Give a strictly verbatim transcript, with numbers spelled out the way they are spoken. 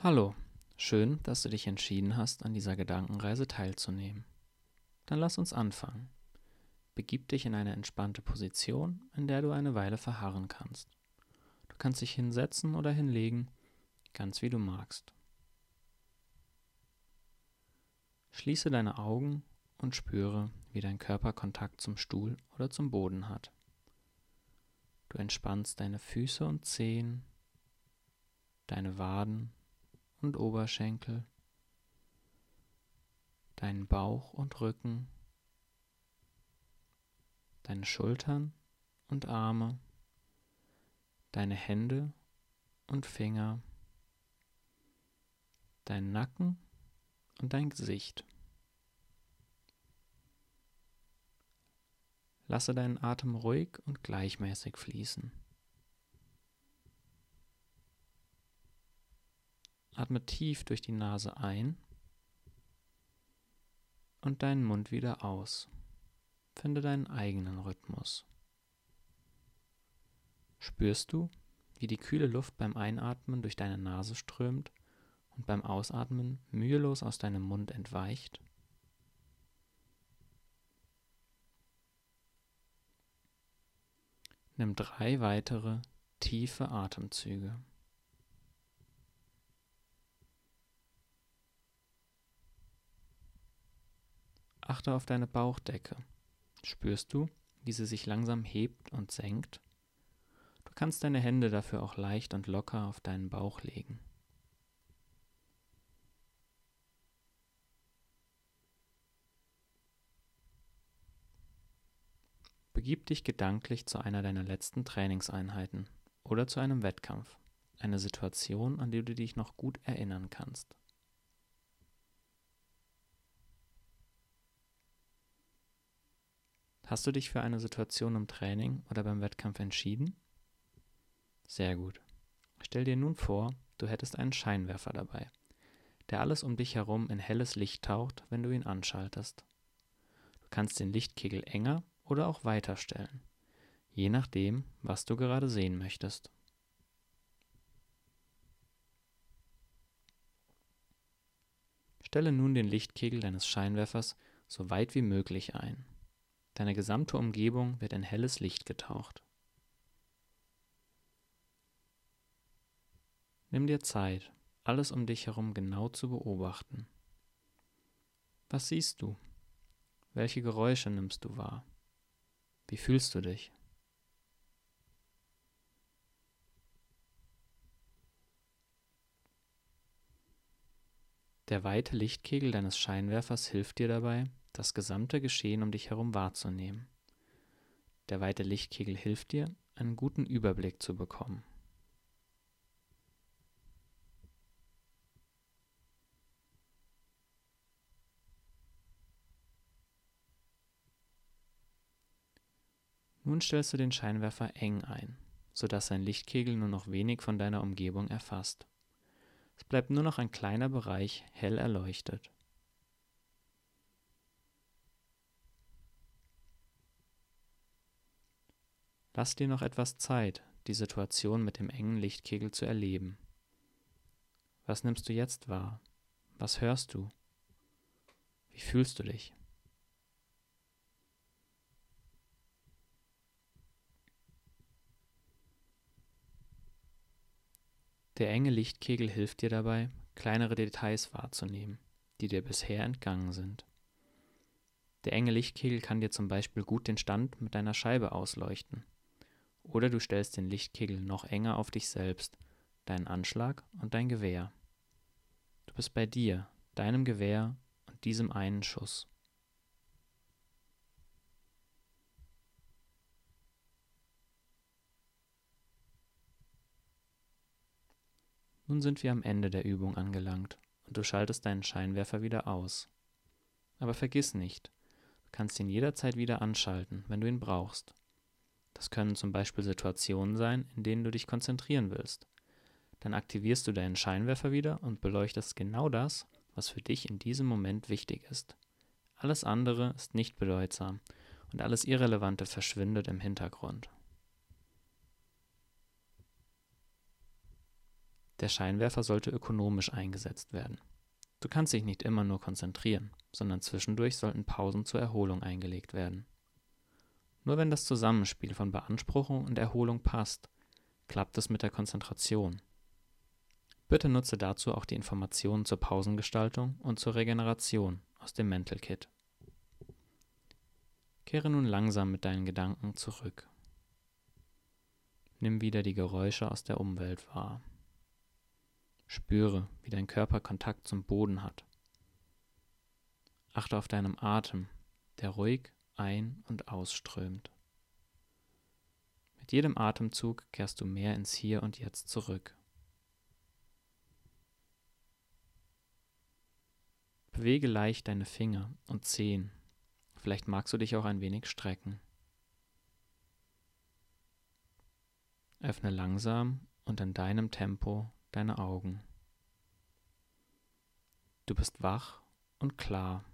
Hallo, schön, dass du dich entschieden hast, an dieser Gedankenreise teilzunehmen. Dann lass uns anfangen. Begib dich in eine entspannte Position, in der du eine Weile verharren kannst. Du kannst dich hinsetzen oder hinlegen, ganz wie du magst. Schließe deine Augen und spüre, wie dein Körper Kontakt zum Stuhl oder zum Boden hat. Du entspannst deine Füße und Zehen, deine Waden und Oberschenkel, deinen Bauch und Rücken, deine Schultern und Arme, deine Hände und Finger, deinen Nacken und dein Gesicht. Lasse deinen Atem ruhig und gleichmäßig fließen. Atme tief durch die Nase ein und deinen Mund wieder aus. Finde deinen eigenen Rhythmus. Spürst du, wie die kühle Luft beim Einatmen durch deine Nase strömt und beim Ausatmen mühelos aus deinem Mund entweicht? Nimm drei weitere tiefe Atemzüge. Achte auf deine Bauchdecke. Spürst du, wie sie sich langsam hebt und senkt? Du kannst deine Hände dafür auch leicht und locker auf deinen Bauch legen. Begib dich gedanklich zu einer deiner letzten Trainingseinheiten oder zu einem Wettkampf, eine Situation, an die du dich noch gut erinnern kannst. Hast du dich für eine Situation im Training oder beim Wettkampf entschieden? Sehr gut. Stell dir nun vor, du hättest einen Scheinwerfer dabei, der alles um dich herum in helles Licht taucht, wenn du ihn anschaltest. Du kannst den Lichtkegel enger oder auch weiter stellen, je nachdem, was du gerade sehen möchtest. Stelle nun den Lichtkegel deines Scheinwerfers so weit wie möglich ein. Deine gesamte Umgebung wird in helles Licht getaucht. Nimm dir Zeit, alles um dich herum genau zu beobachten. Was siehst du? Welche Geräusche nimmst du wahr? Wie fühlst du dich? Der weite Lichtkegel deines Scheinwerfers hilft dir dabei, das gesamte Geschehen um dich herum wahrzunehmen. Der weite Lichtkegel hilft dir, einen guten Überblick zu bekommen. Nun stellst du den Scheinwerfer eng ein, sodass sein Lichtkegel nur noch wenig von deiner Umgebung erfasst. Es bleibt nur noch ein kleiner Bereich hell erleuchtet. Lass dir noch etwas Zeit, die Situation mit dem engen Lichtkegel zu erleben. Was nimmst du jetzt wahr? Was hörst du? Wie fühlst du dich? Der enge Lichtkegel hilft dir dabei, kleinere Details wahrzunehmen, die dir bisher entgangen sind. Der enge Lichtkegel kann dir zum Beispiel gut den Stand mit deiner Scheibe ausleuchten. Oder du stellst den Lichtkegel noch enger auf dich selbst, deinen Anschlag und dein Gewehr. Du bist bei dir, deinem Gewehr und diesem einen Schuss. Nun sind wir am Ende der Übung angelangt und du schaltest deinen Scheinwerfer wieder aus. Aber vergiss nicht, du kannst ihn jederzeit wieder anschalten, wenn du ihn brauchst. Das können zum Beispiel Situationen sein, in denen du dich konzentrieren willst. Dann aktivierst du deinen Scheinwerfer wieder und beleuchtest genau das, was für dich in diesem Moment wichtig ist. Alles andere ist nicht bedeutsam und alles Irrelevante verschwindet im Hintergrund. Der Scheinwerfer sollte ökonomisch eingesetzt werden. Du kannst dich nicht immer nur konzentrieren, sondern zwischendurch sollten Pausen zur Erholung eingelegt werden. Nur wenn das Zusammenspiel von Beanspruchung und Erholung passt, klappt es mit der Konzentration. Bitte nutze dazu auch die Informationen zur Pausengestaltung und zur Regeneration aus dem Mental Kit. Kehre nun langsam mit deinen Gedanken zurück. Nimm wieder die Geräusche aus der Umwelt wahr. Spüre, wie dein Körper Kontakt zum Boden hat. Achte auf deinen Atem, der ruhig ein- und ausströmt. Mit jedem Atemzug kehrst du mehr ins Hier und Jetzt zurück. Bewege leicht deine Finger und Zehen. Vielleicht magst du dich auch ein wenig strecken. Öffne langsam und in deinem Tempo deine Augen. Du bist wach und klar.